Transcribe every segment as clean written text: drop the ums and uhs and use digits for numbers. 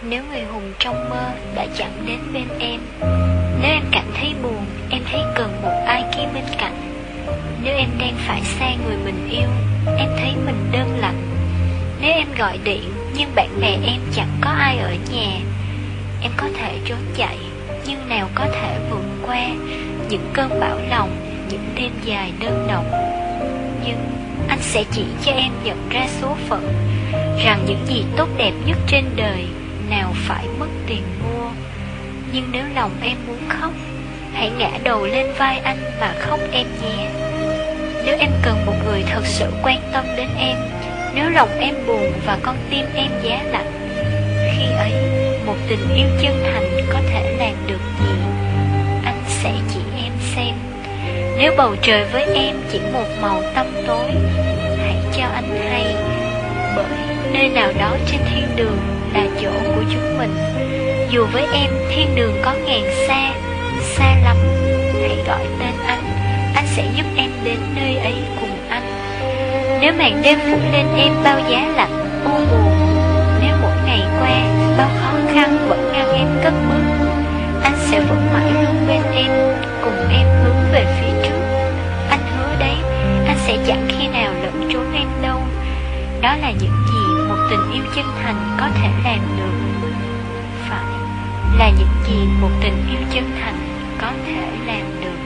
Nếu người hùng trong mơ đã chẳng đến bên em, nếu em cảm thấy buồn, em thấy cần một ai kia bên cạnh. Nếu em đang phải xa người mình yêu, em thấy mình đơn lạnh. Nếu em gọi điện nhưng bạn bè em chẳng có ai ở nhà, em có thể trốn chạy, nhưng nào có thể vượt qua những cơn bão lòng, những đêm dài đơn độc. Nhưng anh sẽ chỉ cho em nhận ra số phận, rằng những gì tốt đẹp nhất trên đời nào phải mất tiền mua. Nhưng nếu lòng em muốn khóc, hãy ngã đầu lên vai anh mà khóc em nhé. Nếu em cần một người thật sự quan tâm đến em, nếu lòng em buồn và con tim em giá lạnh, khi ấy một tình yêu chân thành có thể làm được gì? Anh sẽ chỉ em xem. Nếu bầu trời với em chỉ một màu tăm tối, hãy cho anh hay, bởi nơi nào đó trên thiên đường là chỗ của chúng mình. Dù với em thiên đường có ngàn xa, xa lắm, hãy gọi tên anh sẽ giúp em đến nơi ấy cùng anh. Nếu màn đêm phủ lên em bao giá lạnh, u buồn, nếu mỗi ngày qua bao khó khăn vẫn ngăn em cất bước, anh sẽ vẫn mãi luôn bên em, cùng em hướng về phía trước. Anh hứa đấy, anh sẽ chẳng khi nào lẫn trốn em đâu. Đó là những gì một tình yêu chân thành có thể làm được. Phải, là những gì một tình yêu chân thành có thể làm được.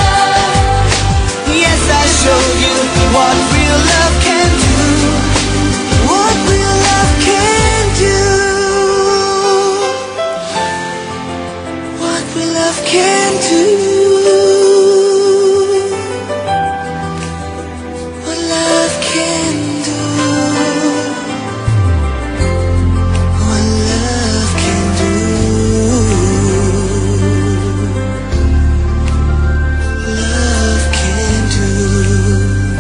What real love can do. love can do. What love can do. What love can do. Love can do.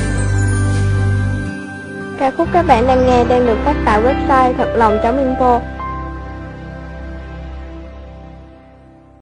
Ca khúc các bạn đang nghe đang được phát tại website thật lòng.info.